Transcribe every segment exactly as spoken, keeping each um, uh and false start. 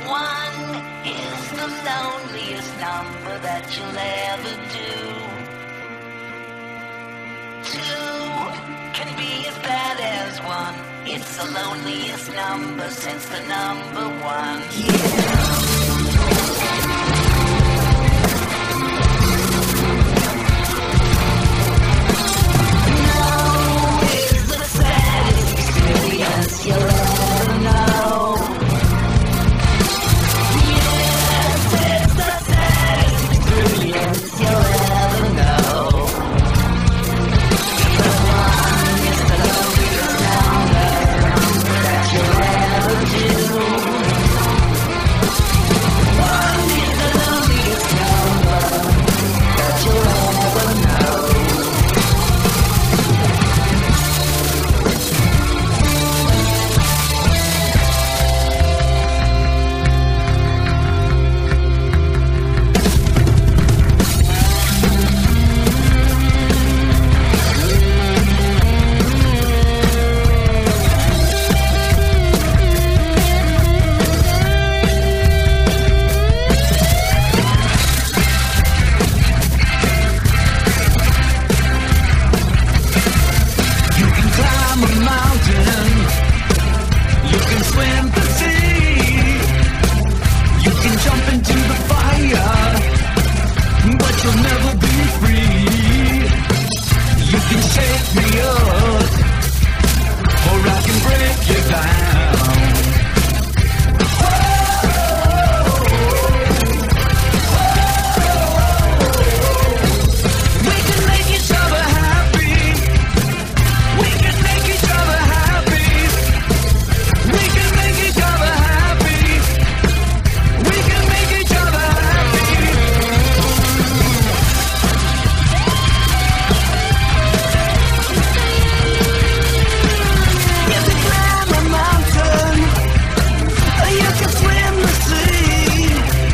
One is the loneliest number that you'll ever do. Two can be as bad as one. It's the loneliest number since the number one. Yeah. You'll ever know. Yes, it's the saddest experience you'll ever know. The one is the loneliest number that you'll ever do. One is the loneliest number that you'll ever know.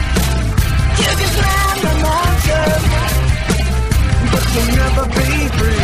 You'll never be free.